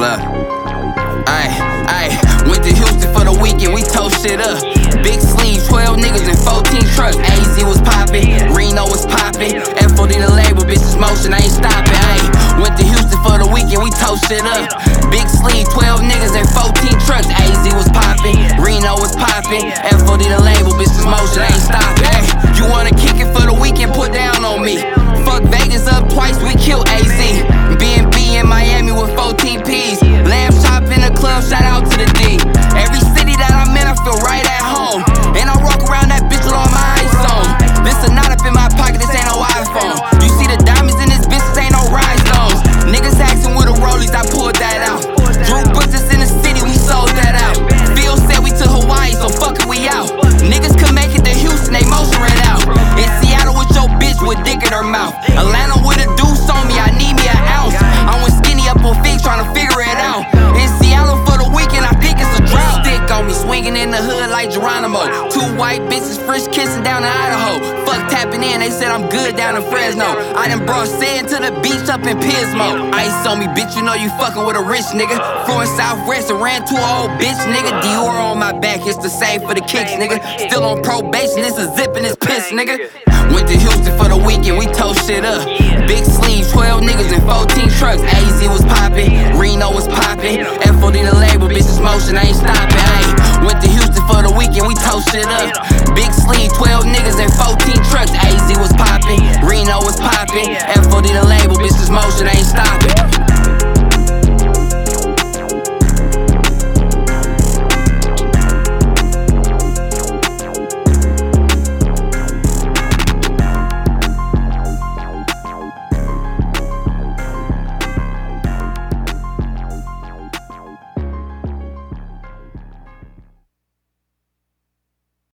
Look. Ayy, went to Houston for the weekend, we tore shit up. Big sleeve, 12 niggas and 14 trucks. AZ was poppin', Reno was poppin'. F.O.D. the label, bitches motion, I ain't stoppin'. Ayy, went to Houston for the weekend, we tore shit up. Big sleeve, 12 niggas and 14 trucks. AZ was poppin', Reno was poppin'. F.O.D. the label, bitches motion, I ain't stoppin'. Ayy, you wanna kick it for the weekend, put down on me. Fuck Vegas up twice, we killed AZ. B&B in Miami with 14 P's. Lamb shop in the club, shout out to the D. Every city that I'm in, I feel right at home. And I walk around that bitch with all my eyes on. This a knot up in my pocket, this ain't no iPhone. You see the diamonds in this bitch, this ain't no rhinestones. Niggas asking with the rollies, I pulled that out. Drew Butchers in the city, we sold that out. Phil said we to Hawaii, so fuck it, we out. Niggas could make it to Houston, they motion right out. In Seattle with your bitch with dick in her mouth. Atlanta with a deuce on me, I need me an ounce. I went skinny up on Fig trying to figure it out. In Seattle for the weekend, I think it's a drought. Stick on me, swinging in the hood like Geronimo. Two white bitches, frisk kissing down in Idaho. Fuck tapping in, they said I'm good down in Fresno. I done brought sand to the beach up in Pismo. Ice on me, bitch, you know you fucking with a rich nigga. Flew in Southwest and ran to an old bitch, nigga. Dior on my back, it's the same for the kicks, nigga. Still on probation, it's a zip and it's piss, nigga. Went to Houston for the weekend, we tore shit up. Big sleeve, 12 niggas and 14 trucks. AZ was poppin', Reno was poppin'. F.O.D. the label, bitches motion, I ain't stoppin'. Ayy, went to Houston for the weekend, we tore shit up. Big sleeve, 12 niggas and 14 trucks. AZ was poppin', Reno was poppin'. F.O.D. the label, bitches motion.